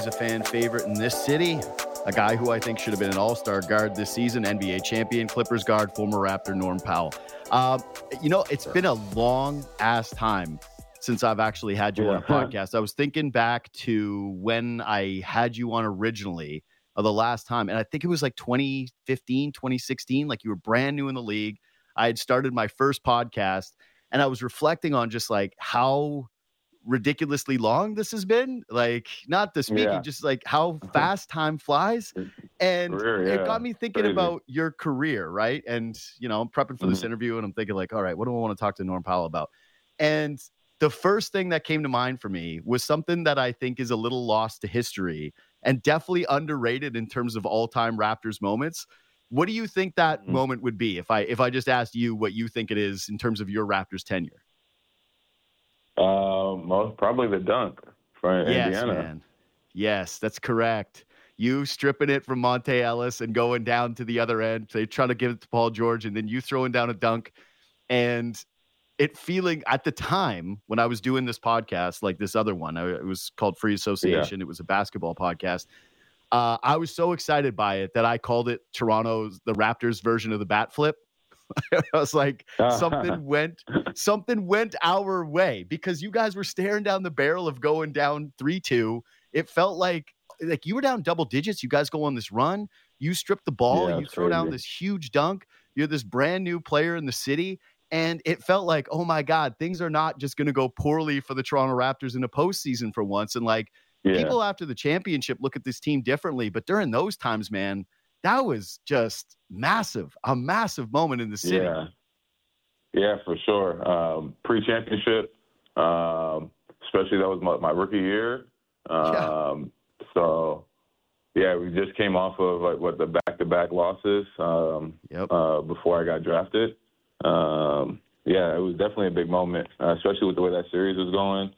a fan favorite in this city. A guy who I think should have been an all-star guard this season, NBA champion, Clippers guard, former Raptor Norm Powell. It's been a long-ass time since I've actually had you on a podcast. I was thinking back to when I had you on originally, the last time, and I think it was like 2015, 2016, like you were brand new in the league. I had started my first podcast, and I was reflecting on just like how ridiculously long this has been, like not the speaking, just like how fast time flies. And it got me thinking about your career, right? And I'm prepping for this interview, and I'm thinking like, all right, what do I want to talk to Norm Powell about? And the first thing that came to mind for me was something that I think is a little lost to history and definitely underrated in terms of all-time Raptors moments. What do you think that moment would be if I just asked you what you think it is in terms of your Raptors tenure? Most probably the dunk for Indiana. Man. Yes, that's correct. You stripping it from Monte Ellis and going down to the other end. They try to give it to Paul George, and then you throwing down a dunk. And it feeling at the time when I was doing this podcast, like this other one, it was called Free Association. It was a basketball podcast. I was so excited by it that I called it the Raptors version of the bat flip. I was like, something went our way because you guys were staring down the barrel of going down 3-2. It felt like you were down double digits. You guys go on this run. You strip the ball. You throw down this huge dunk. You're this brand new player in the city. And it felt like, oh my God, things are not just going to go poorly for the Toronto Raptors in the postseason for once. And people after the championship look at this team differently. But during those times, man, that was just a massive moment in the city. Yeah, for sure. Pre-championship, especially that was my rookie year. So, we just came off of the back-to-back losses before I got drafted. It was definitely a big moment, especially with the way that series was going.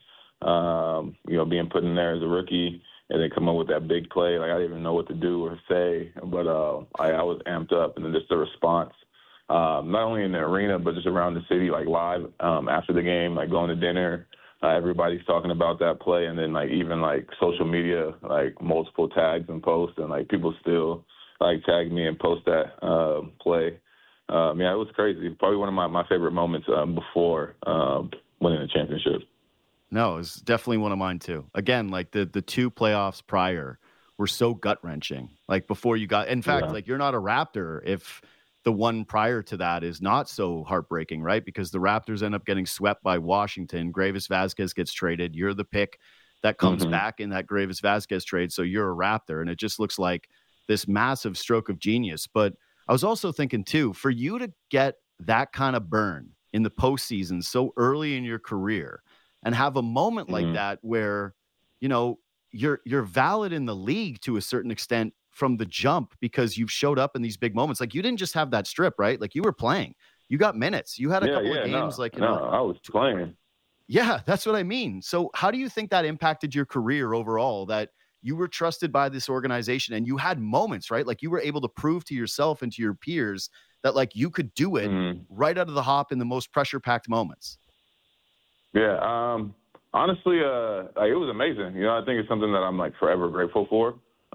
Being put in there as a rookie and then come up with that big play. Like, I didn't even know what to do or say, but I was amped up. And then just the response, not only in the arena, but just around the city, like live after the game, like going to dinner. Everybody's talking about that play. And then, even social media, multiple tags and posts. And, people still, tag me and post that play. It was crazy. Probably one of my favorite moments before winning the championship. No, it's definitely one of mine too. Again, the two playoffs prior were so gut-wrenching. Before you got, in fact, you're not a Raptor if the one prior to that is not so heartbreaking, right? Because the Raptors end up getting swept by Washington. Greivis Vasquez gets traded. You're the pick that comes back in that Greivis Vasquez trade. So you're a Raptor, and it just looks like this massive stroke of genius. But I was also thinking too, for you to get that kind of burn in the postseason so early in your career, and have a moment like that where, you're valid in the league to a certain extent from the jump because you've showed up in these big moments. You didn't just have that strip, right? You were playing. You got minutes. You had a couple of games. I was playing. Yeah, that's what I mean. So how do you think that impacted your career overall, that you were trusted by this organization and you had moments, right? You were able to prove to yourself and to your peers that you could do it right out of the hop in the most pressure-packed moments. Yeah, honestly, it was amazing. I think it's something that I'm forever grateful for.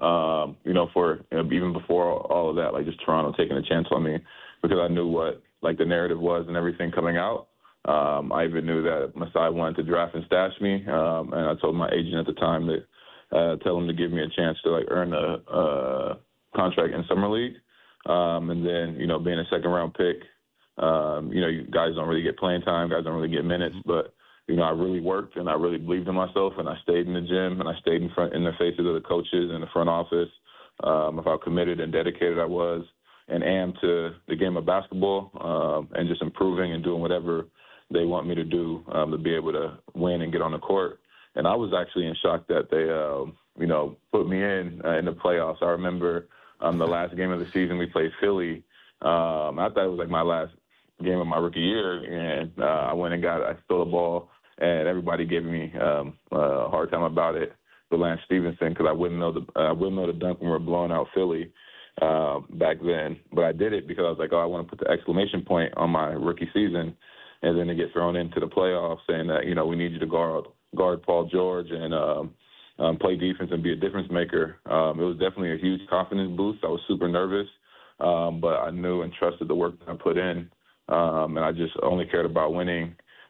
For even before all of that, just Toronto taking a chance on me, because I knew what the narrative was and everything coming out. I even knew that Masai wanted to draft and stash me, and I told my agent at the time that tell him to give me a chance to earn a contract in Summer League, and then being a second round pick. You guys don't really get playing time, guys don't really get minutes, but I really worked and I really believed in myself, and I stayed in the gym and I stayed in the faces of the coaches in the front office of how committed and dedicated I was and am to the game of basketball, and just improving and doing whatever they want me to do to be able to win and get on the court. And I was actually in shock that they, put me in the playoffs. I remember the last game of the season we played Philly. I thought it was my last game of my rookie year, and I went and I stole the ball. And everybody gave me a hard time about it, for Lance Stevenson, because I wouldn't know the dunk when we were blowing out Philly back then. But I did it because I was I want to put the exclamation point on my rookie season, and then to get thrown into the playoffs saying that we need you to guard Paul George and play defense and be a difference maker. It was definitely a huge confidence boost. I was super nervous, but I knew and trusted the work that I put in, and I just only cared about winning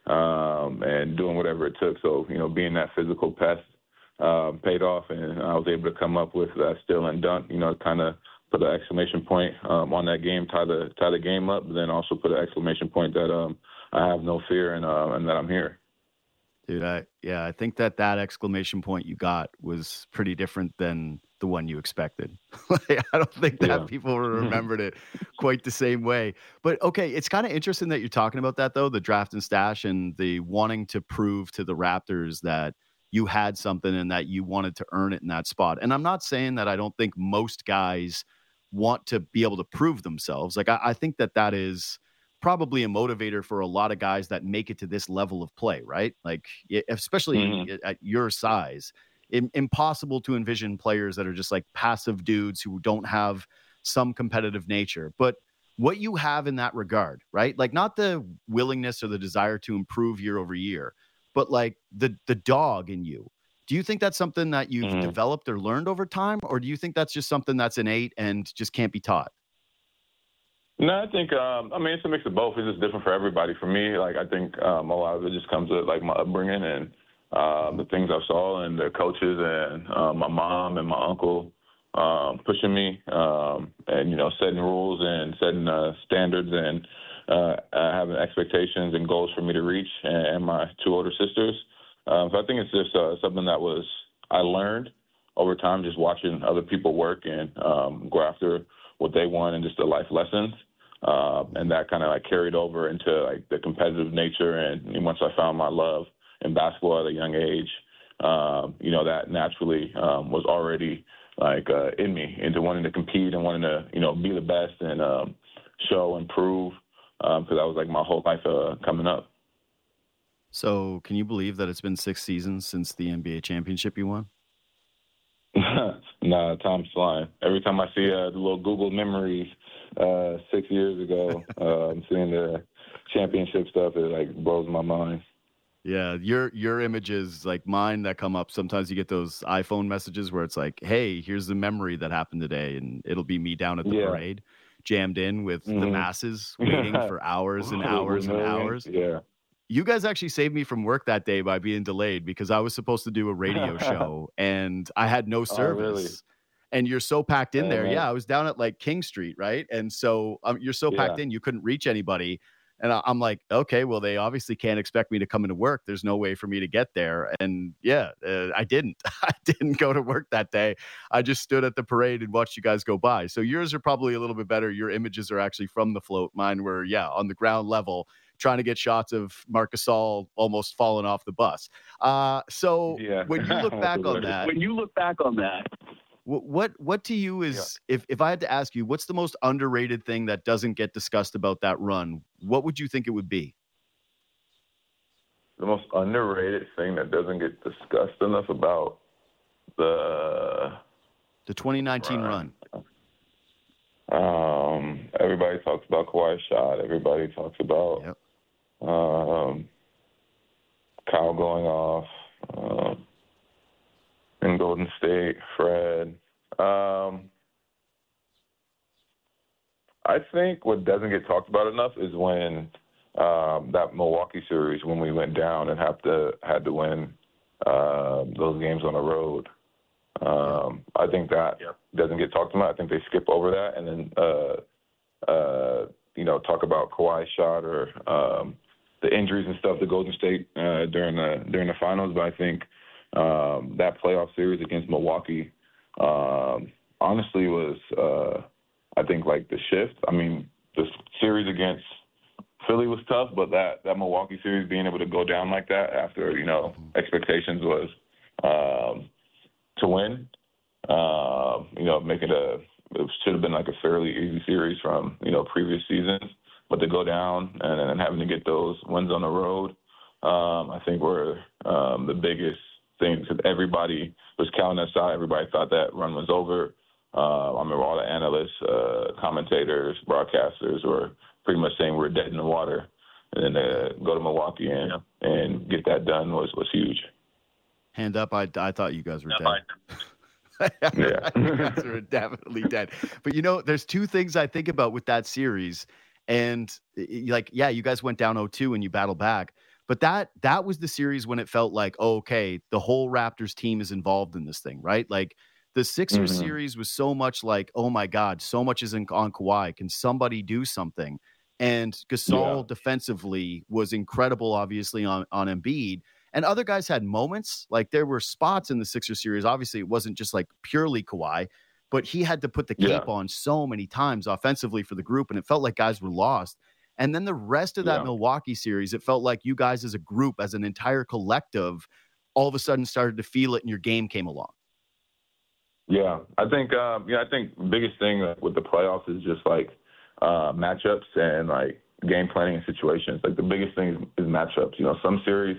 and doing whatever it took. So, being that physical pest paid off, and I was able to come up with that steal and dunk, kind of put an exclamation point on that game, tie the game up, but then also put an exclamation point that I have no fear and that I'm here. Dude, I think that exclamation point you got was pretty different than the one you expected. I don't think that people remembered it quite the same way. But okay, it's kind of interesting that you're talking about that though, the draft and stash and the wanting to prove to the Raptors that you had something and that you wanted to earn it in that spot. And I'm not saying that I don't think most guys want to be able to prove themselves. Like I think that is probably a motivator for a lot of guys that make it to this level of play, right? Like, especially at your size, impossible to envision players that are just like passive dudes who don't have some competitive nature. But what you have in that regard, right? Like not the willingness or the desire to improve year over year, but like the dog in you. Do you think that's something that you've developed or learned over time? Or do you think that's just something that's innate and just can't be taught? No, I think, it's a mix of both. It's just different for everybody. For me, like, I think a lot of it just comes with, like, my upbringing and the things I saw and the coaches and my mom and my uncle pushing me and, setting rules and setting standards and having expectations and goals for me to reach and my two older sisters. So I think it's just something that I learned over time just watching other people work and go after what they want and just the life lessons. And that kind of like carried over into like the competitive nature. And once I found my love in basketball at a young age, that naturally was already like in me into wanting to compete and wanting to, be the best and show and prove because that was like my whole life coming up. So can you believe that it's been 6 seasons since the NBA championship you won? Nah, time's flying. Every time I see the little Google memories 6 years ago, seeing the championship stuff, it like blows my mind. Yeah, your images, like mine that come up, sometimes you get those iPhone messages where it's like, hey, here's the memory that happened today, and it'll be me down at the parade, jammed in with the masses, waiting for hours and hours and hours. Yeah. You guys actually saved me from work that day by being delayed because I was supposed to do a radio show and I had no service. Oh, really? And you're so packed in there. Man. Yeah, I was down at like King Street, right? And so you're so packed in, you couldn't reach anybody. And I'm like, okay, well, they obviously can't expect me to come into work. There's no way for me to get there. And I didn't. I didn't go to work that day. I just stood at the parade and watched you guys go by. So yours are probably a little bit better. Your images are actually from the float. Mine were, on the ground level, trying to get shots of Marc Gasol almost falling off the bus. So when you look back on that, what to you is, if I had to ask you, what's the most underrated thing that doesn't get discussed about that run? What would you think it would be? The most underrated thing that doesn't get discussed enough about the 2019 run. Everybody talks about Kawhi's shot. Everybody talks about Kyle going off in Golden State, Fred. I think what doesn't get talked about enough is when that Milwaukee series, when we went down and had to win those games on the road. I think that doesn't get talked about. I think they skip over that and then talk about Kawhi's shot or the injuries and stuff to Golden State during the finals. But I think that playoff series against Milwaukee honestly was, I think, like the shift. I mean, the series against Philly was tough, but that Milwaukee series, being able to go down like that after, expectations was to win, it should have been like a fairly easy series from, previous seasons, but to go down and having to get those wins on the road, I think were the biggest things because everybody was counting us out. Everybody thought that run was over. I remember all the analysts, commentators, broadcasters were pretty much saying we're dead in the water. And then to go to Milwaukee and get that done was huge. Hand up. I thought you guys were dead. Yeah. You guys are definitely dead. But, there's two things I think about with that series. And, you guys went down 0-2 and you battled back. But that was the series when it felt like, okay, the whole Raptors team is involved in this thing, right? Like, the Sixers series was so much like, oh, my God, so much is on Kawhi. Can somebody do something? And Gasol defensively was incredible, obviously, on Embiid. And other guys had moments. Like, there were spots in the Sixers series. Obviously, it wasn't just like purely Kawhi, but he had to put the cape on so many times offensively for the group, and it felt like guys were lost. And then the rest of that Milwaukee series, it felt like you guys as a group, as an entire collective, all of a sudden started to feel it and your game came along. Yeah, I think the biggest thing with the playoffs is just like matchups and like game planning and situations. Like the biggest thing is matchups. Some series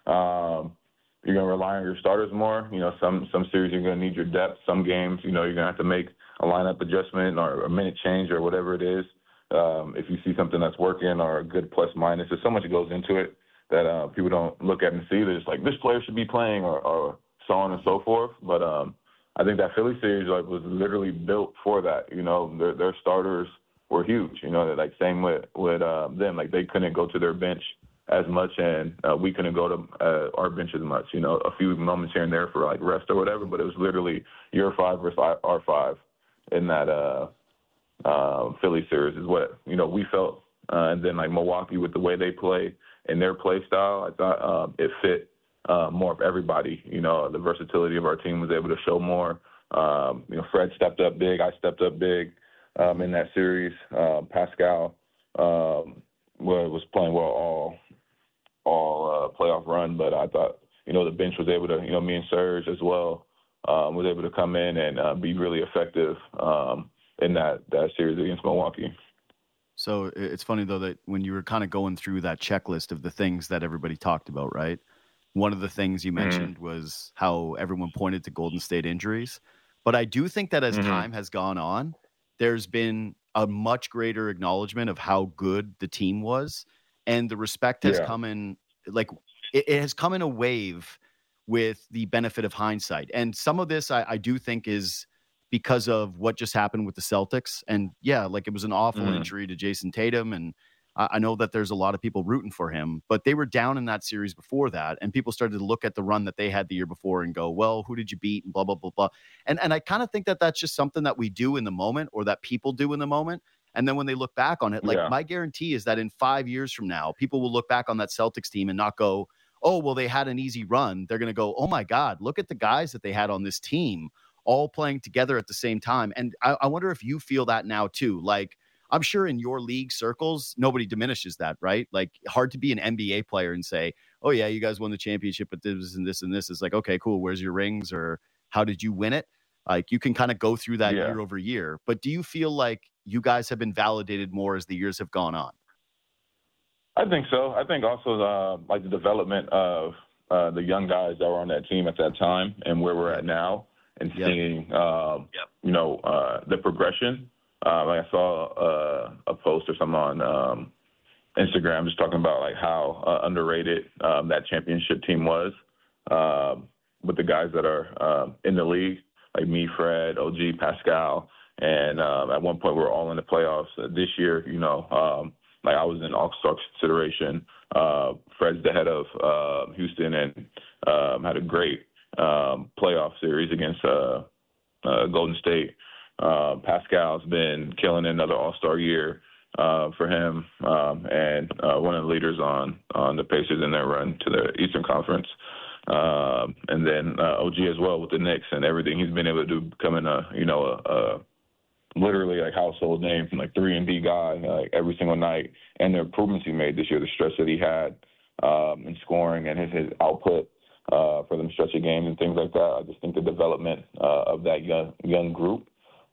you're gonna rely on your starters more. Some series you're gonna need your depth. Some games, you're gonna have to make a lineup adjustment or a minute change or whatever it is. If you see something that's working or a good plus minus, there's so much that goes into it that people don't look at and see. There's like this player should be playing or so on and so forth. But I think that Philly series was literally built for that. Their starters were huge. Like same with them. Like they couldn't go to their bench as much, and we couldn't go to our bench as much. A few moments here and there for like rest or whatever, but it was literally your 5 versus our 5 in that Philly series is what we felt. And then like Milwaukee with the way they play and their play style, I thought it fit more of everybody. The versatility of our team was able to show more. Fred stepped up big. I stepped up big in that series. Pascal was playing well all playoff run, but I thought the bench was able to me and Serge as well was able to come in and be really effective in that series against Milwaukee. So it's funny, though, that when you were kind of going through that checklist of the things that everybody talked about, right? One of the things you mentioned was how everyone pointed to Golden State injuries. But I do think that as time has gone on, there's been a much greater acknowledgement of how good the team was. And the respect has come in, like, it has come in a wave with the benefit of hindsight. And some of this I do think is because of what just happened with the Celtics. And it was an awful injury to Jason Tatum. And I know that there's a lot of people rooting for him, but they were down in that series before that. And people started to look at the run that they had the year before and go, well, who did you beat? And blah, blah, blah, blah. And I kind of think that that's just something that we do in the moment, or that people do in the moment. And then when they look back on it, my guarantee is that in 5 years from now, people will look back on that Celtics team and not go, oh, well, they had an easy run. They're going to go, oh my God, look at the guys that they had on this team all playing together at the same time. And I wonder if you feel that now too. Like, I'm sure in your league circles, nobody diminishes that, right? Like, hard to be an NBA player and say, oh yeah, you guys won the championship, but this and this and this. It's like, okay, cool. Where's your rings, or how did you win it? Like, you can kind of go through that year over year. But do you feel like you guys have been validated more as the years have gone on? I think so. I think also like the development of the young guys that were on that team at that time and where we're at now, and seeing the progression. Like I saw a post or something on Instagram just talking about like how underrated that championship team was with the guys that are in the league, like me, Fred, OG, Pascal, and at one point we were all in the playoffs. This year, like I was in All-Star consideration. Fred's the head of Houston and had a great playoff series against Golden State. Pascal's been killing another All-Star year for him, and one of the leaders on the Pacers in their run to the Eastern Conference. And then OG as well with the Knicks and everything he's been able to do, becoming a literally like household name, from like 3-and-D guy like every single night, and the improvements he made this year, the stretch that he had in scoring and his output for them stretch of games and things like that. I just think the development of that young group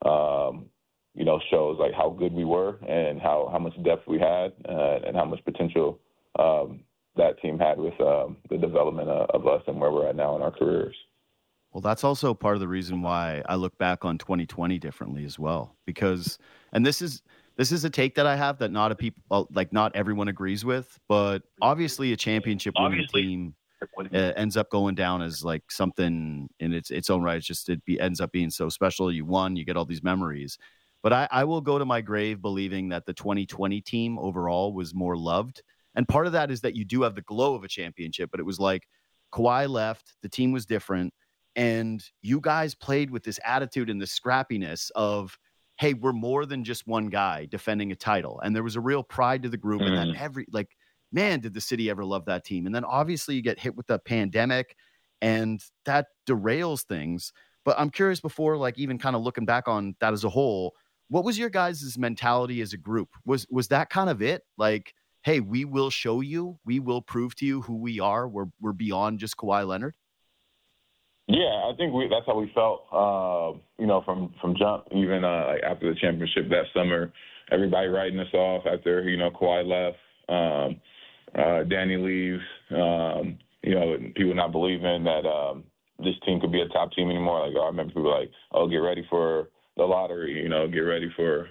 shows like how good we were and how much depth we had and how much potential that team had with the development of us and where we're at now in our careers. Well, that's also part of the reason why I look back on 2020 differently as well, because, and this is a take that I have that not everyone agrees with, but obviously a championship winning team ends up going down as like something in its own right. It's just ends up being so special. You won, you get all these memories. But I will go to my grave believing that the 2020 team overall was more loved. And part of that is that you do have the glow of a championship, but it was like Kawhi left, the team was different, and you guys played with this attitude and this scrappiness of, hey, we're more than just one guy defending a title. And there was a real pride to the group, and that man, did the city ever love that team. And then obviously you get hit with the pandemic, and that derails things. But I'm curious, before like even kind of looking back on that as a whole, what was your guys' mentality as a group? Was that kind of it? Like, hey, we will show you, we will prove to you who we are. We're beyond just Kawhi Leonard. Yeah, I think that's how we felt. From jump, even like after the championship that summer, everybody writing us off after Kawhi left, Danny leaves. People not believing that this team could be a top team anymore. Like I remember people like, "Oh, get ready for the lottery." Get ready for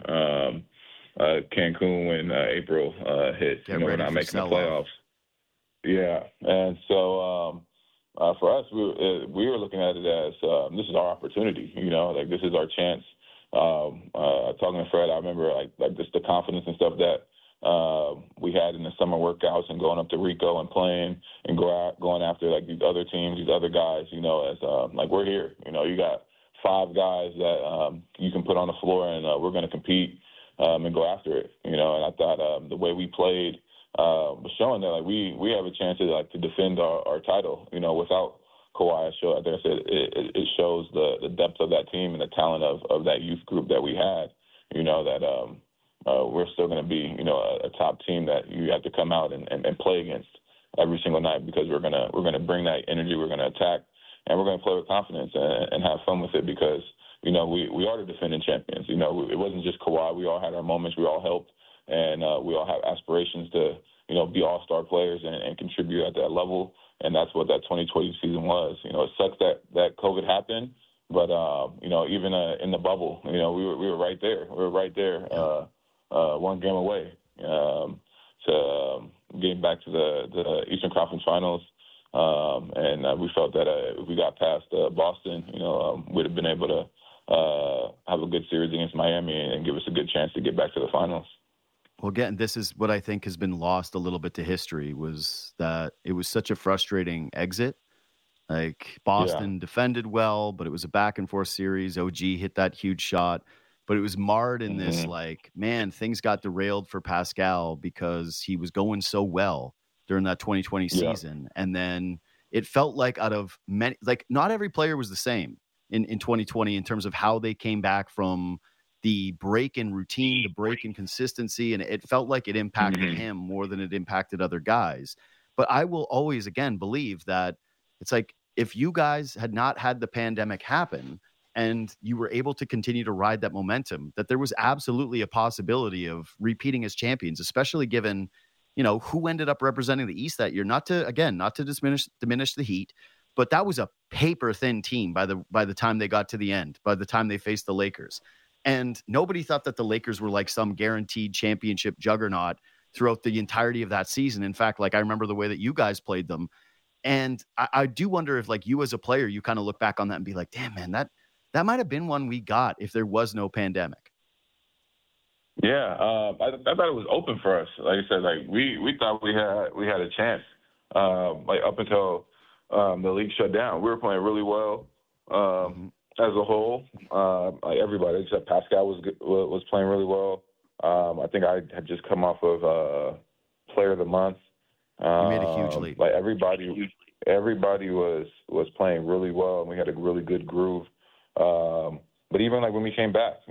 Cancun when April hits. We're not making the playoffs. Yeah, and so for us, we were looking at it as this is our opportunity. Like this is our chance. Talking to Fred, I remember like just the confidence and stuff that we had in the summer workouts and going up to Rico and playing and going after like these other teams, these other guys. As like we're here. You got 5 guys that you can put on the floor, and we're going to compete and go after it. And I thought the way we played was showing that like we have a chance to defend our title. Without Kawhi, I think I said it shows the depth of that team and the talent of that youth group that we had. That we're still going to be a top team that you have to come out and play against every single night, because we're gonna bring that energy, we're going to attack, and we're going to play with confidence and have fun with it, because we are the defending champions. It wasn't just Kawhi. We all had our moments. We all helped, and we all have aspirations to be all-star players and contribute at that level. And that's what that 2020 season was. It sucks that COVID happened, but even in the bubble, we were right there. We were right there, one game away to getting back to the Eastern Conference Finals. And we felt that if we got past Boston, we'd have been able to have a good series against Miami and give us a good chance to get back to the finals. Well, again, this is what I think has been lost a little bit to history, was that it was such a frustrating exit. Like Boston defended well, but it was a back and forth series. OG hit that huge shot, but it was marred in this things got derailed for Pascal because he was going so well during that 2020 season. And then it felt like out of many, like not every player was the same in 2020 in terms of how they came back from the break in routine, the break in consistency. And it felt like it impacted him more than it impacted other guys. But I will always, again, believe that it's like, if you guys had not had the pandemic happen and you were able to continue to ride that momentum, that there was absolutely a possibility of repeating as champions, especially given, who ended up representing the East that year. Not to diminish the Heat, but that was a paper thin team by the time they got to the end, by the time they faced the Lakers. And nobody thought that the Lakers were like some guaranteed championship juggernaut throughout the entirety of that season. In fact, like I remember the way that you guys played them. And I do wonder if like you as a player, you kind of look back on that and be like, damn, man, that might have been one we got if there was no pandemic. Yeah, I thought it was open for us. Like I said, like we thought we had a chance. Like up until the league shut down, we were playing really well as a whole. Like everybody except Pascal was playing really well. I think I had just come off of Player of the Month. You made a huge leap. Like everybody was playing really well, and we had a really good groove. But even like when we came back,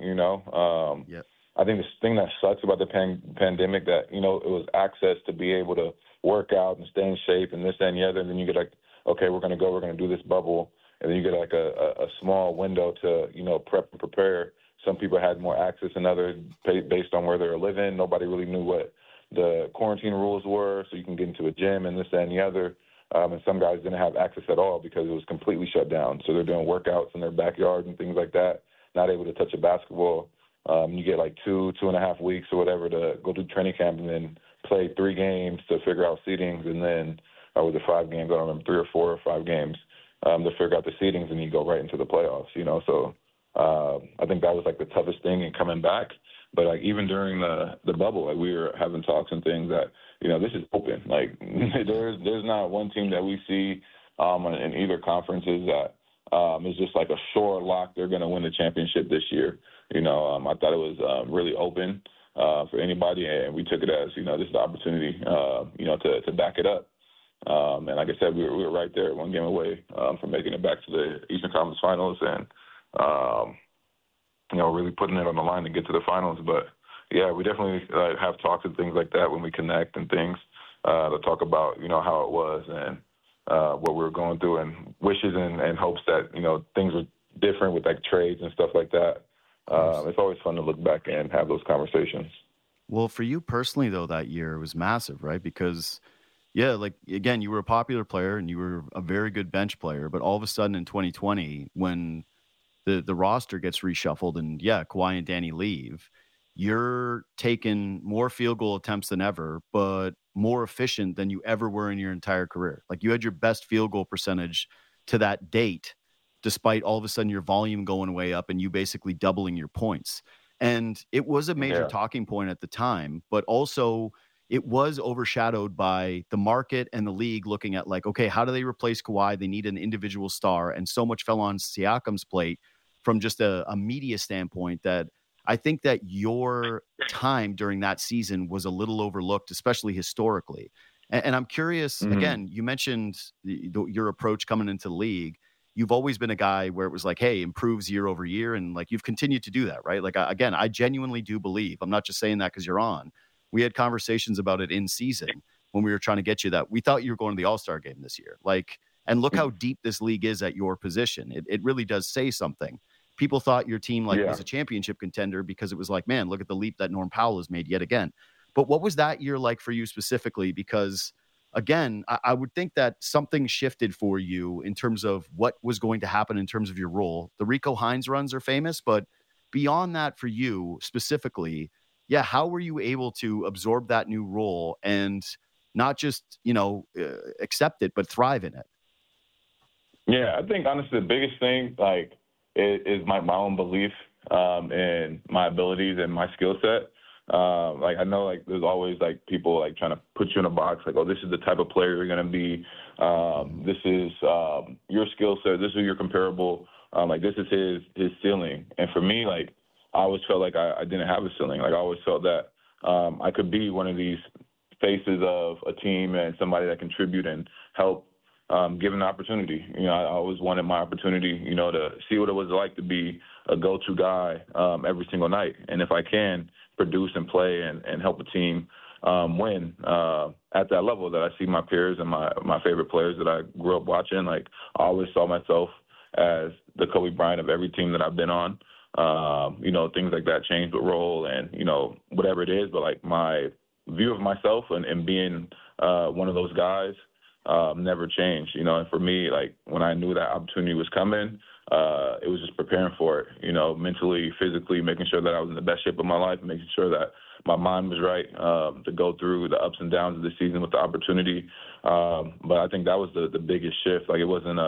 I think the thing that sucks about the pandemic that it was access to be able to work out and stay in shape and this, that, and the other. And then you get like, okay, we're going to do this bubble, and then you get like a small window to prep and prepare. Some people had more access than others based on where they were living. Nobody really knew what the quarantine rules were, so you can get into a gym and this, that, and the other. And some guys didn't have access at all because it was completely shut down. So they're doing workouts in their backyard and things like that, not able to touch a basketball. You get like 2.5 weeks or whatever to go to training camp and then play 3 games to figure out seedings and then was it 5 games? I don't remember, 3 or 4 or 5 games to figure out the seedings, and you go right into the playoffs. So I think that was like the toughest thing in coming back. But like even during the bubble, like we were having talks and things that this is open. Like there's not one team that we see in either conferences that is just like a sure lock they're going to win the championship this year. I thought it was really open for anybody, and we took it as this is the opportunity to back it up. And like I said, we were right there, one game away from making it back to the Eastern Conference Finals, and really putting it on the line to get to the finals. But yeah, we definitely have talks and things like that when we connect and things to talk about how it was and what we were going through, and wishes and hopes that things were different with like trades and stuff like that. It's always fun to look back and have those conversations. Well, for you personally, though, that year was massive, right? Because, yeah, like, again, you were a popular player and you were a very good bench player. But all of a sudden in 2020, when the roster gets reshuffled and, yeah, Kawhi and Danny leave, you're taking more field goal attempts than ever, but more efficient than you ever were in your entire career. Like, you had your best field goal percentage to that date, despite all of a sudden your volume going way up and you basically doubling your points. And it was a major talking point at the time, but also it was overshadowed by the market and the league looking at like, okay, how do they replace Kawhi? They need an individual star. And so much fell on Siakam's plate from just a media standpoint that I think that your time during that season was a little overlooked, especially historically. And I'm curious, again, you mentioned your approach coming into the league. You've always been a guy where it was like, hey, improves year over year. And like, you've continued to do that, right? Like, again, I genuinely do believe, I'm not just saying that because you're on. We had conversations about it in season when we were trying to get you that. We thought you were going to the All-Star game this year. Like, and look how deep this league is at your position. It really does say something. People thought your team was a championship contender because it was like, man, look at the leap that Norm Powell has made yet again. But what was that year like for you specifically? Because again, I would think that something shifted for you in terms of what was going to happen in terms of your role. The Rico Hines runs are famous, but beyond that for you specifically, how were you able to absorb that new role and not just, accept it, but thrive in it? Yeah, I think honestly the biggest thing is my own belief in my abilities and my skill set. I know there's always people trying to put you in a box, oh, this is the type of player you're going to be. This is your skill set. This is your comparable. This is his ceiling. And for me, I always felt like I didn't have a ceiling. I always felt that I could be one of these faces of a team and somebody that contribute and help given the opportunity. I always wanted my opportunity, to see what it was like to be a go-to guy every single night. And if I can produce and play and help a team win at that level that I see my peers and my favorite players that I grew up watching, I always saw myself as the Kobe Bryant of every team that I've been on. Things like that change the role and, whatever it is. But my view of myself and being one of those guys never changed, and for me, when I knew that opportunity was coming, it was just preparing for it, mentally, physically, making sure that I was in the best shape of my life, making sure that my mind was right to go through the ups and downs of the season with the opportunity. But I think that was the biggest shift. It wasn't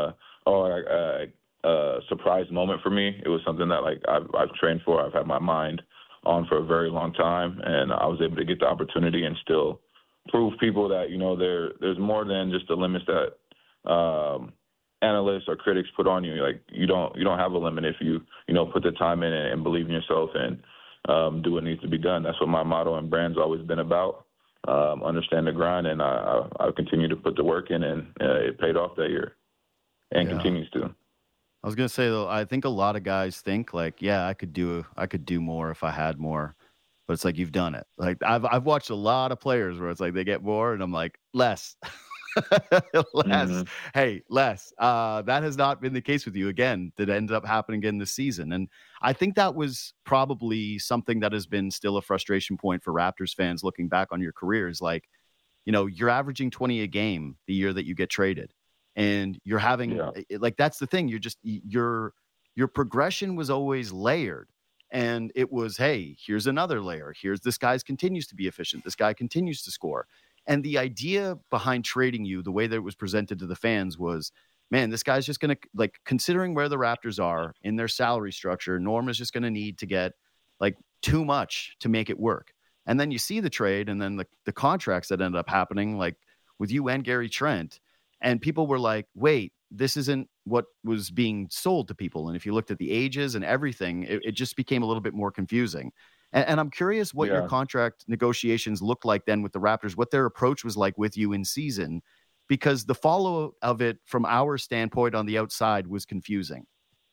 a surprise moment for me. It was something that I've trained for. I've had my mind on for a very long time, and I was able to get the opportunity and still prove people that there's more than just the limits that analysts or critics put on you. You don't have a limit if you put the time in and believe in yourself and do what needs to be done. That's what my motto and brand's always been about. Understand the grind, and I continue to put the work in, and it paid off that year and continues to. I was gonna say though, I think a lot of guys think I could do more if I had more. But it's you've done it. I've watched a lot of players where it's they get more, and I'm less, less. Mm-hmm. Hey, less. That has not been the case with you again. That ended up happening again this season, and I think that was probably something that has been still a frustration point for Raptors fans looking back on your career. Is you're averaging 20 a game the year that you get traded, and you're having that's the thing. Your progression was always layered. And it was, hey, here's another layer. Here's this guy continues to be efficient. This guy continues to score. And the idea behind trading you, the way that it was presented to the fans was, man, this guy's just going to, like, considering where the Raptors are in their salary structure, Norm is just going to need to get like too much to make it work. And then you see the trade and then the contracts that ended up happening, like with you and Gary Trent. And people were like, wait, this isn't what was being sold to people. And if you looked at the ages and everything, it just became a little bit more confusing. And I'm curious what your contract negotiations looked like then with the Raptors, what their approach was like with you in season, because the follow of it from our standpoint on the outside was confusing.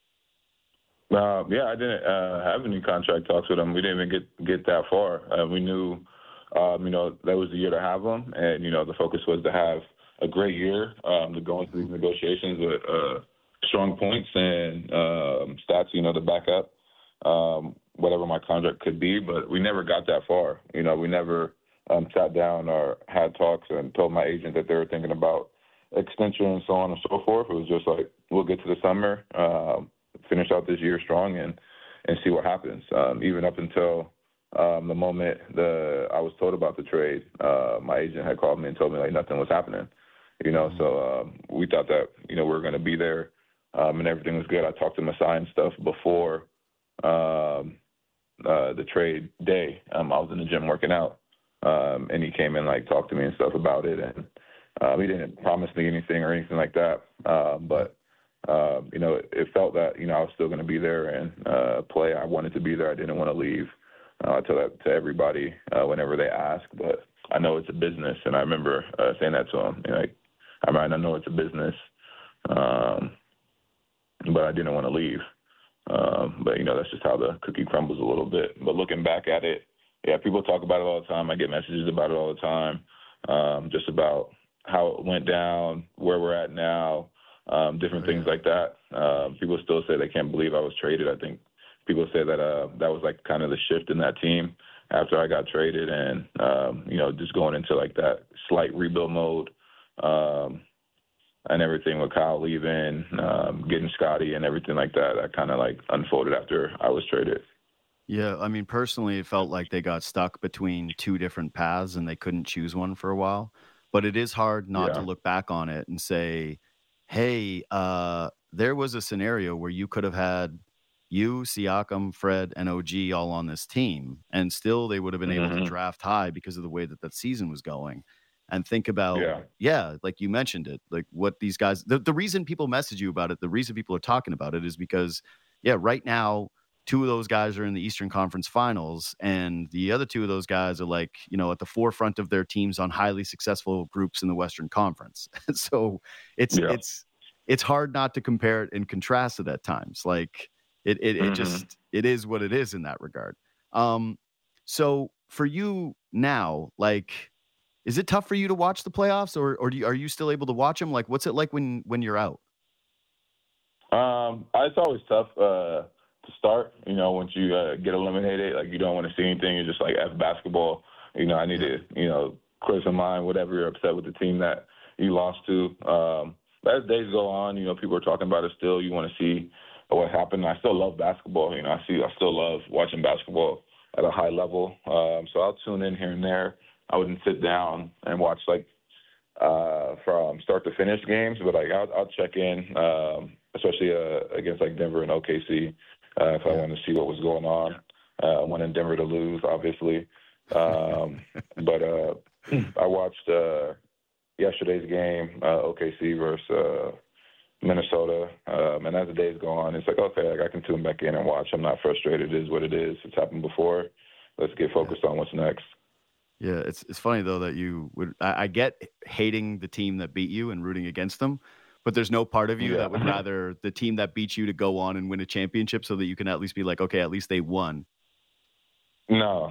I didn't have any contract talks with them. We didn't even get that far. We knew, that was the year to have them, and the focus was to have a great year, to go into these negotiations with strong points and stats, to back up whatever my contract could be. But we never got that far. We never sat down or had talks and told my agent that they were thinking about extension and so on and so forth. It was just like, we'll get to the summer, finish out this year strong and see what happens. Even up until the moment I was told about the trade, my agent had called me and told me like nothing was happening. So we thought that we were going to be there, and everything was good. I talked to Masai and stuff before the trade day. I was in the gym working out, and he came and like talked to me and stuff about it, and he didn't promise me anything or anything like that, but it felt that, I was still going to be there and play. I wanted to be there. I didn't want to leave. I tell that to everybody whenever they ask, but I know it's a business. And I remember saying that to him. I know it's a business, but I didn't want to leave. But, that's just how the cookie crumbles a little bit. But looking back at it, people talk about it all the time. I get messages about it all the time, just about how it went down, where we're at now. Different things like that. People still say they can't believe I was traded. I think people say that that was like kind of the shift in that team after I got traded, and just going into like that slight rebuild mode, and everything with Kyle leaving, getting Scotty and everything like that. That kind of like unfolded after I was traded. Yeah, I mean, personally, it felt like they got stuck between two different paths and they couldn't choose one for a while. But it is hard not to look back on it and say, hey, there was a scenario where you could have had you, Siakam, Fred, and OG all on this team, and still they would have been able to draft high because of the way that season was going. And think about, like you mentioned it, like what these guys, the reason people message you about it, the reason people are talking about it is because, right now, two of those guys are in the Eastern Conference Finals, and the other two of those guys are like, at the forefront of their teams on highly successful groups in the Western Conference. So it's hard not to compare it and contrast it at times. Like it just, it is what it is in that regard. So for you now, like, is it tough for you to watch the playoffs, or are you still able to watch them? Like, what's it like when you're out? It's always tough to start. Once you get eliminated, like you don't want to see anything. You're just like F basketball. I need to clear some mind. Whatever you're upset with the team that you lost to. But as days go on, people are talking about it still. You want to see what happened. I still love basketball. I still love watching basketball at a high level. So I'll tune in here and there. I wouldn't sit down and watch like from start to finish games, but like I'll check in, especially against like Denver and OKC if I want to see what was going on. I wanted Denver to lose, obviously, but I watched yesterday's game, OKC versus Minnesota, and as the days go on, it's like, okay, like I can tune back in and watch. I'm not frustrated. It is what it is. It's happened before. Let's get focused on what's next. Yeah, it's funny though that you would. I get hating the team that beat you and rooting against them, but there's no part of you that would rather the team that beat you to go on and win a championship so that you can at least be like, okay, at least they won. No.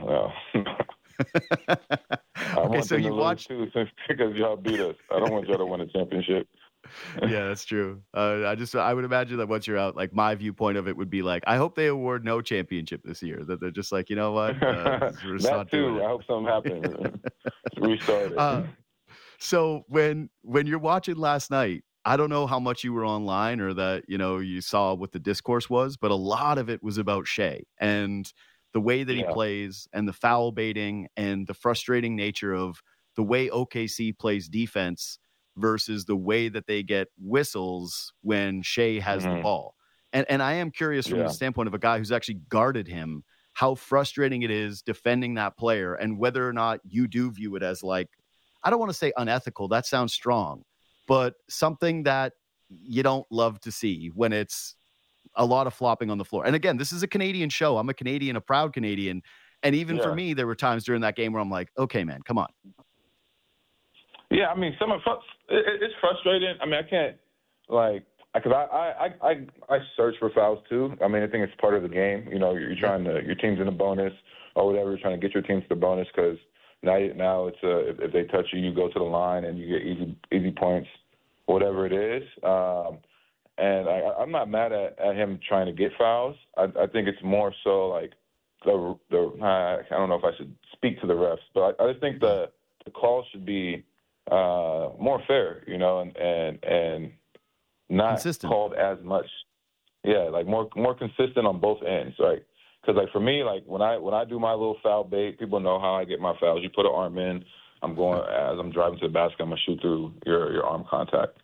Okay, so you watched too, because y'all beat us. I don't want y'all to win a championship. Yeah, that's true. I would imagine that once you're out, like my viewpoint of it would be like, I hope they award no championship this year. That they're just like, you know what? That too. I hope something happens. Restart it. So when you're watching last night, I don't know how much you were online or that, you saw what the discourse was, but a lot of it was about Shai and the way that he plays and the foul baiting and the frustrating nature of the way OKC plays defense versus the way that they get whistles when Shea has the ball. And I am curious from the standpoint of a guy who's actually guarded him, how frustrating it is defending that player and whether or not you do view it as like, I don't want to say unethical. That sounds strong, but something that you don't love to see when it's a lot of flopping on the floor. And again, this is a Canadian show. I'm a Canadian, a proud Canadian. And even for me, there were times during that game where I'm like, okay, man, come on. Yeah, I mean, it's frustrating. I mean, I can't, like, because I search for fouls too. I mean, I think it's part of the game. You know, you're trying to, your team's in a bonus or whatever, you're trying to get your team to the bonus because now it's if they touch you, you go to the line and you get easy points, whatever it is. And I'm not mad at him trying to get fouls. I think it's more so like I don't know if I should speak to the refs, but I just think the call should be more fair, you know, and not consistent. Called as much. Yeah, like more consistent on both ends, right? Because like for me, like when I do my little foul bait, people know how I get my fouls. You put an arm in, I'm going as I'm driving to the basket, I'm gonna shoot through your arm contact.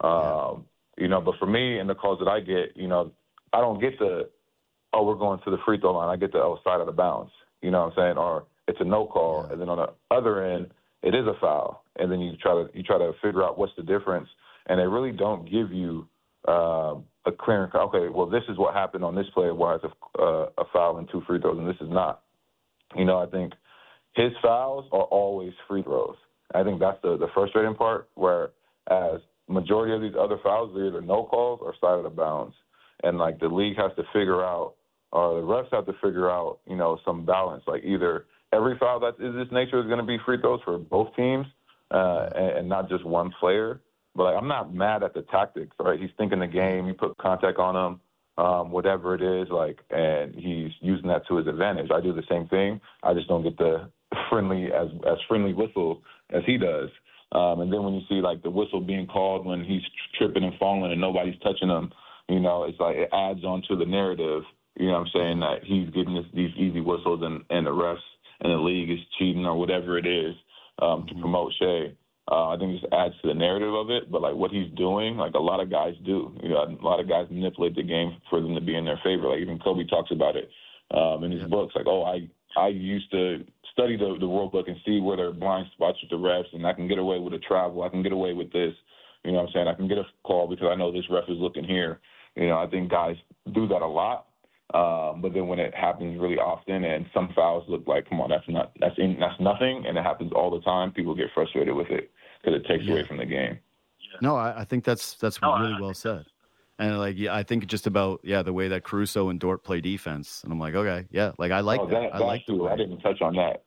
You know, but for me and the calls that I get, you know, I don't get we're going to the free throw line. I get the side of the bounce. You know what I'm saying? Or it's a no call, and then on the other end, it is a foul. And then you try to figure out what's the difference, and they really don't give you a clear. Okay, well, this is what happened on this play. Why it's a foul and 2 free throws, and this is not. You know, I think his fouls are always free throws. I think that's the frustrating part. Whereas majority of these other fouls, they're either no calls or side of the bounds, and like the league has to figure out, or the refs have to figure out, you know, some balance. Like either every foul that is this nature is going to be free throws for both teams, and not just one player. But like, I'm not mad at the tactics, right? He's thinking the game. You put contact on him, whatever it is, like, and he's using that to his advantage. I do the same thing. I just don't get the friendly whistle as he does. And then when you see like the whistle being called when he's tripping and falling and nobody's touching him, you know, it's like it adds on to the narrative. You know what I'm saying? That he's getting these easy whistles and the refs and the league is cheating or whatever it is to promote Shea. I think it just adds to the narrative of it. But, like, what he's doing, like, a lot of guys do. You know, a lot of guys manipulate the game for them to be in their favor. Like, even Kobe talks about it in his books. Like, I used to study the rule book and see where there are blind spots with the refs, and I can get away with a travel. I can get away with this. You know what I'm saying? I can get a call because I know this ref is looking here. You know, I think guys do that a lot. But then when it happens really often and some fouls look like, come on, that's nothing, and it happens all the time, people get frustrated with it because it takes away from the game. No, I think that's really well said. And like, I think just about, the way that Caruso and Dort play defense. And I'm like, okay, like I like that. I like the way. I didn't touch on that.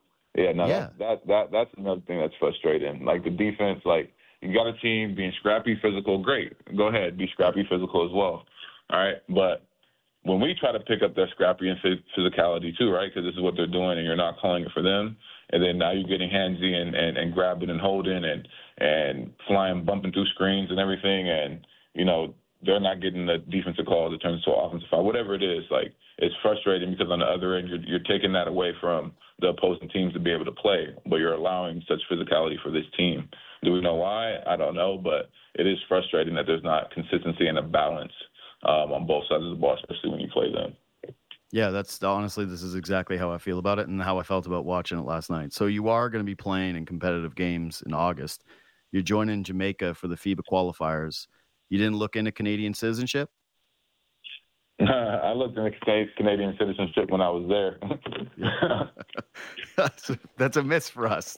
That's another thing that's frustrating. Like the defense, like you got a team being scrappy, physical, great. Go ahead, be scrappy, physical as well. All right, but when we try to pick up their scrappy and physicality too, right, because this is what they're doing and you're not calling it for them, and then now you're getting handsy and grabbing and holding and flying, bumping through screens and everything, and, you know, they're not getting the defensive call that turns to an offensive foul, whatever it is. Like, it's frustrating because on the other end, you're taking that away from the opposing teams to be able to play, but you're allowing such physicality for this team. Do we know why? I don't know, but it is frustrating that there's not consistency and a balance on both sides of the ball, especially when you play them. Yeah, that's honestly, this is exactly how I feel about it and how I felt about watching it last night. So you are going to be playing in competitive games in August. You're joining Jamaica for the FIBA qualifiers. You didn't look into Canadian citizenship? I looked into Canadian citizenship when I was there. That's a miss for us.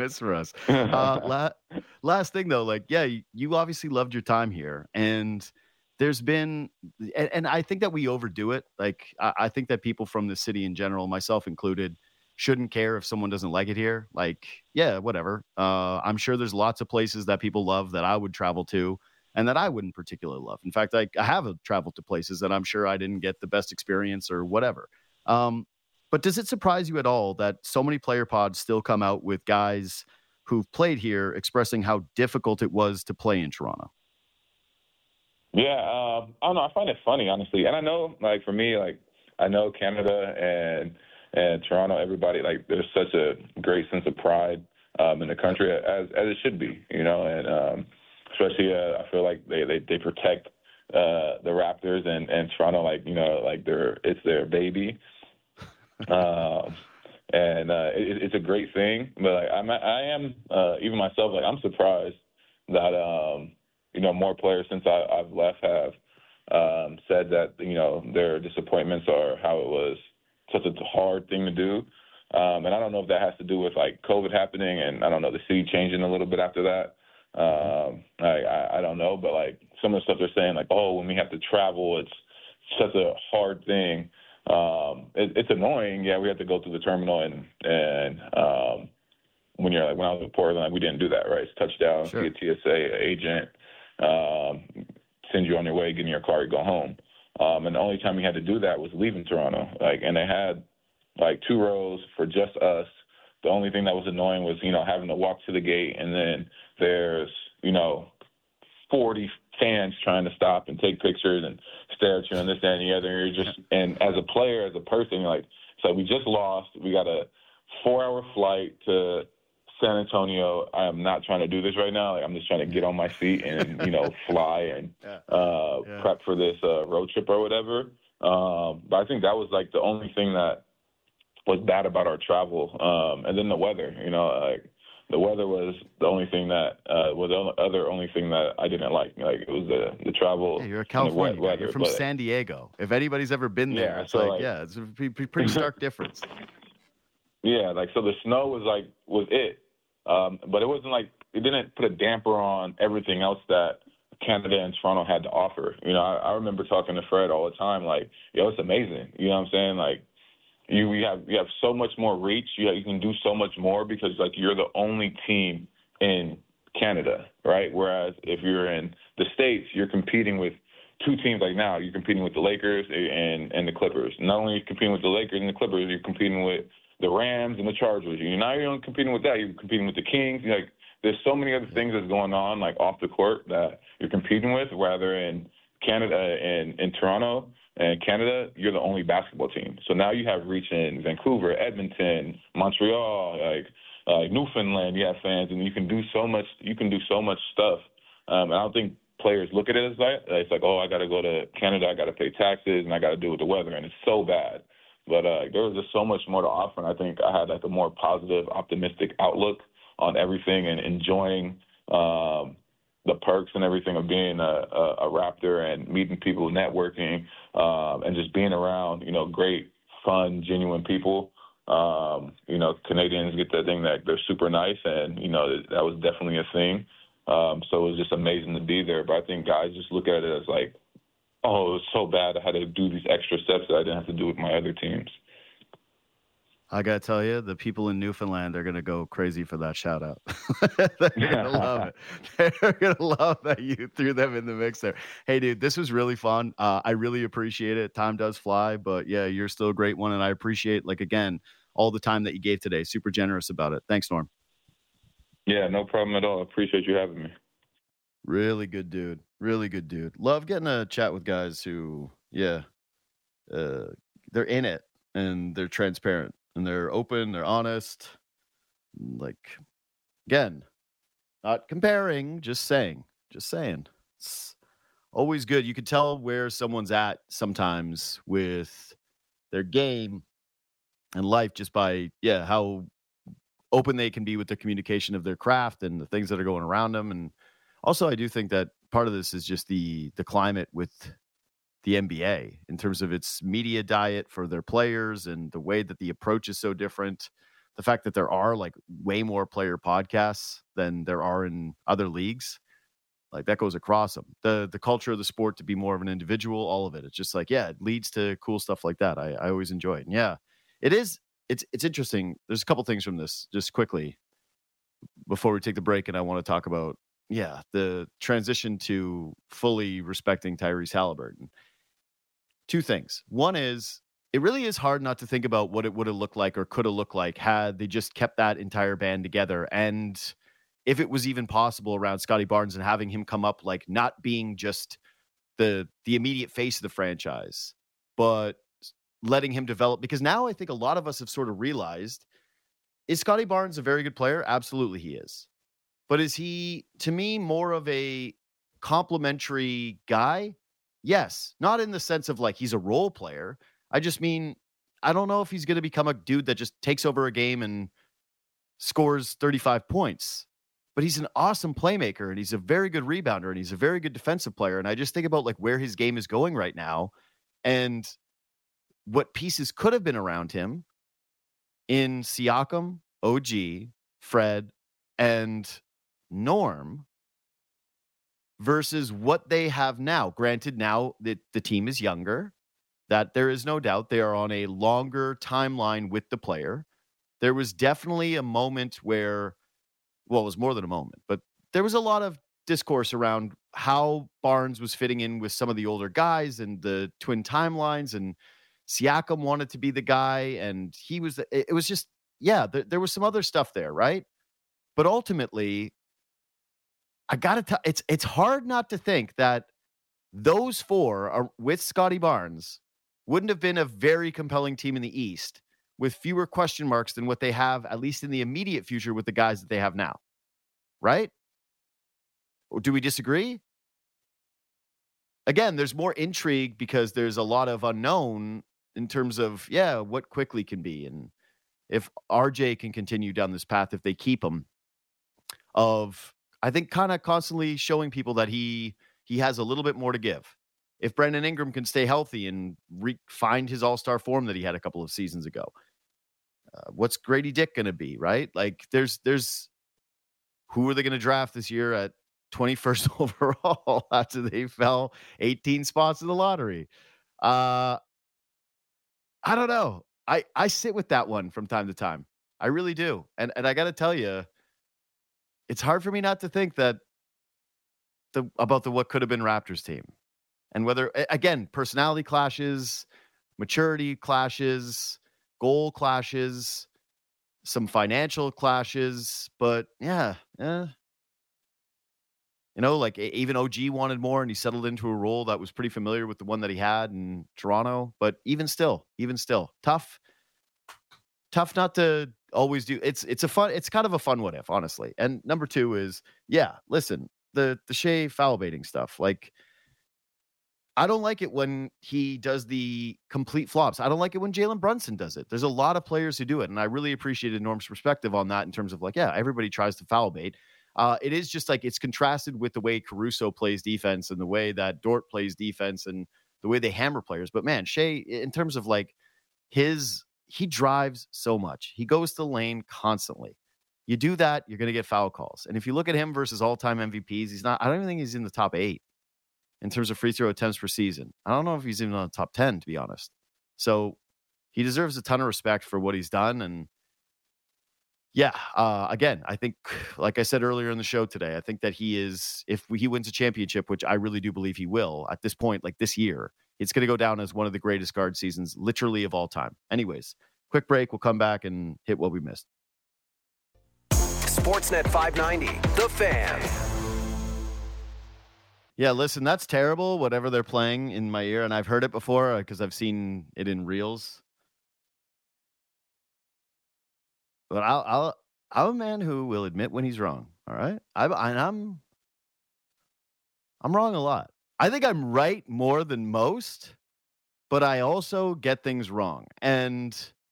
Last thing, though, like, you obviously loved your time here. And there's been, and I think that we overdo it. Like, I think that people from the city in general, myself included, shouldn't care if someone doesn't like it here. Like, whatever. I'm sure there's lots of places that people love that I would travel to and that I wouldn't particularly love. In fact, I have traveled to places that I'm sure I didn't get the best experience or whatever. But does it surprise you at all that so many player pods still come out with guys who've played here expressing how difficult it was to play in Toronto? Yeah, I don't know. I find it funny, honestly. And I know, like, for me, like, I know Canada and Toronto, everybody, like, there's such a great sense of pride in the country, as it should be, and especially I feel like they protect the Raptors and Toronto like it's their baby. It's a great thing, but I am even myself, like, I'm surprised that more players since I've left have said that their disappointments are how it was such a hard thing to do, and I don't know if that has to do with like COVID happening, and I don't know, the city changing a little bit after that. I don't know, but like some of the stuff they're saying, like, oh, when we have to travel, it's such a hard thing. It's annoying. Yeah, we have to go through the terminal, and when I was in Portland, like, we didn't do that, right? It's touchdown, Sure. see a TSA agent, send you on your way, get in your car, you go home. And the only time we had to do that was leaving Toronto. And they had like 2 rows for just us. The only thing that was annoying was, having to walk to the gate, and then there's, 40 fans trying to stop and take pictures and stare at you and this, that, and the other. And as a player, as a person, you're like, so we just lost. We got a 4-hour flight to San Antonio. I am not trying to do this right now. Like, I'm just trying to get on my feet and, fly and prep for this road trip or whatever. But I think that was like the only thing that was bad about our travel. And then the weather, the weather was the only thing that was the only thing that I didn't like. Like, it was the travel. Yeah, you're a California guy. Weather, you're from San Diego. If anybody's ever been there, it's it's a pretty stark difference. Yeah, so the snow was it. But it wasn't like, it didn't put a damper on everything else that Canada and Toronto had to offer. I remember talking to Fred all the time, like, it's amazing. You know what I'm saying? Like, you have so much more reach. You can do so much more because, like, you're the only team in Canada, right? Whereas if you're in the States, you're competing with 2 teams. Like, now you're competing with the Lakers and the Clippers. Not only are you competing with the Lakers and the Clippers, you're competing with the Rams and the Chargers. Now you're not competing with that. You're competing with the Kings. There's so many other things that's going on, like, off the court that you're competing with. Rather in Canada and in Toronto and Canada, you're the only basketball team. So now you have reach in Vancouver, Edmonton, Montreal, like Newfoundland. You have fans, and you can do so much. You can do so much stuff. And I don't think players look at it as that. It's like, oh, I got to go to Canada, I got to pay taxes, and I got to deal with the weather, and it's so bad. But there was just so much more to offer, and I think I had like a more positive, optimistic outlook on everything and enjoying the perks and everything of being a Raptor and meeting people, networking, and just being around, great, fun, genuine people. Canadians get that thing that they're super nice, and, that was definitely a thing. So it was just amazing to be there. But I think guys just look at it as like, oh, it was so bad I had to do these extra steps that I didn't have to do with my other teams. I got to tell you, the people in Newfoundland are going to go crazy for that shout out. They're going to love it. They're going to love that you threw them in the mix there. Hey, dude, this was really fun. I really appreciate it. Time does fly, but yeah, you're still a great one. And I appreciate, again, all the time that you gave today. Super generous about it. Thanks, Norm. Yeah, no problem at all. I appreciate you having me. Really good dude. Really good dude. Love getting a chat with guys who, they're in it and they're transparent. And they're open, they're honest. Like, again, not comparing, just saying. It's always good. You can tell where someone's at sometimes with their game and life just by, how open they can be with the communication of their craft and the things that are going around them. And also, I do think that part of this is just the climate with the NBA in terms of its media diet for their players and the way that the approach is so different. The fact that there are way more player podcasts than there are in other leagues, that goes across them. The culture of the sport to be more of an individual, all of it. It's just it leads to cool stuff like that. I always enjoy it. And yeah, it is. It's interesting. There's a couple things from this just quickly before we take the break. And I want to talk about, the transition to fully respecting Tyrese Halliburton. 2 things. One is, it really is hard not to think about what it would have looked like or could have looked like had they just kept that entire band together. And if it was even possible around Scotty Barnes and having him come up, not being just the immediate face of the franchise, but letting him develop. Because now I think a lot of us have sort of realized Is Scotty Barnes a very good player? Absolutely he is. But is he, to me, more of a complimentary guy? Yes. Not in the sense of like he's a role player. I just mean, I don't know if he's going to become a dude that just takes over a game and scores 35 points. But he's an awesome playmaker, and he's a very good rebounder, and he's a very good defensive player. And I just think about like where his game is going right now and what pieces could have been around him in Siakam, OG, Fred, and Norm versus what they have now. Granted, now that the team is younger, that there is no doubt they are on a longer timeline with the player. There was definitely a moment where, well, it was more than a moment, but there was a lot of discourse around how Barnes was fitting in with some of the older guys and the twin timelines, and Siakam wanted to be the guy, and it was just, yeah, there was some other stuff there, right? But ultimately, I gotta tell, it's hard not to think that those four are, with Scotty Barnes, wouldn't have been a very compelling team in the East with fewer question marks than what they have, at least in the immediate future, with the guys that they have now. Right? Or do we disagree? Again, there's more intrigue because there's a lot of unknown in terms of, what Quickly can be. And if RJ can continue down this path, if they keep him, of, I think, kind of constantly showing people that he has a little bit more to give. If Brandon Ingram can stay healthy and find his all-star form that he had a couple of seasons ago, what's Grady Dick going to be, right? Like, there's who are they going to draft this year at 21st overall after they fell 18 spots in the lottery? I don't know. I sit with that one from time to time. I really do. And I got to tell you, it's hard for me not to think that about the what could have been Raptors team. And whether, again, personality clashes, maturity clashes, goal clashes, some financial clashes, but like even OG wanted more, and he settled into a role that was pretty familiar with the one that he had in Toronto. But even still, tough not to always do. It's kind of a fun what if, honestly. And number two is, listen, the Shea foul baiting stuff, like, I don't like it when he does the complete flops. I don't like it when Jalen Brunson does it. There's a lot of players who do it, and I really appreciated Norm's perspective on that in terms of like, everybody tries to foul bait. It is just like it's contrasted with the way Caruso plays defense and the way that Dort plays defense and the way they hammer players. But man, Shea, in terms of like he drives so much. He goes to the lane constantly. You do that, you're going to get foul calls. And if you look at him versus all-time MVPs, I don't even think he's in the top 8. In terms of free throw attempts per season. I don't know if he's even on the top 10, to be honest. So he deserves a ton of respect for what he's done. And again, I think, like I said earlier in the show today, I think that he is, if he wins a championship, which I really do believe he will at this point, like this year, it's going to go down as one of the greatest guard seasons literally of all time. Anyways, quick break. We'll come back and hit what we missed. Sportsnet 590, The Fan. Yeah, listen, that's terrible, whatever they're playing in my ear. And I've heard it before because I've seen it in reels. But I'm a man who will admit when he's wrong. All right. I'm wrong a lot. I think I'm right more than most, but I also get things wrong. And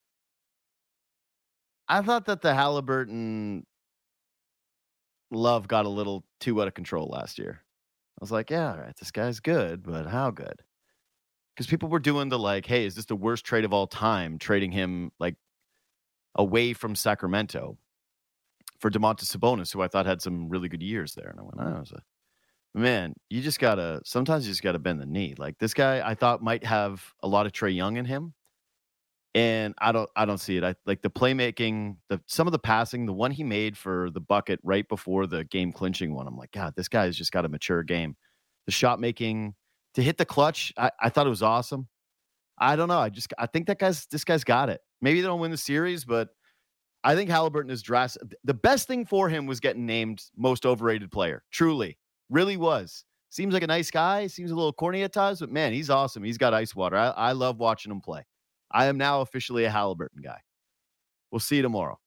I thought that the Halliburton love got a little too out of control last year. I was like, all right, this guy's good, but how good? Because people were doing the like, hey, is this the worst trade of all time? Trading him like away from Sacramento for Domantas Sabonis, who I thought had some really good years there. And I went, man, sometimes you just got to bend the knee. Like this guy, I thought might have a lot of Trae Young in him. And I don't see it. I like the playmaking, some of the passing, the one he made for the bucket right before the game clinching one. I'm like, God, this guy has just got a mature game. The shot making to hit the clutch, I thought it was awesome. I don't know. I think this guy's got it. Maybe they don't win the series, but I think Halliburton is drastic. The best thing for him was getting named most overrated player. Truly, really was. Seems like a nice guy. Seems a little corny at times, but man, he's awesome. He's got ice water. I love watching him play. I am now officially a Halliburton guy. We'll see you tomorrow.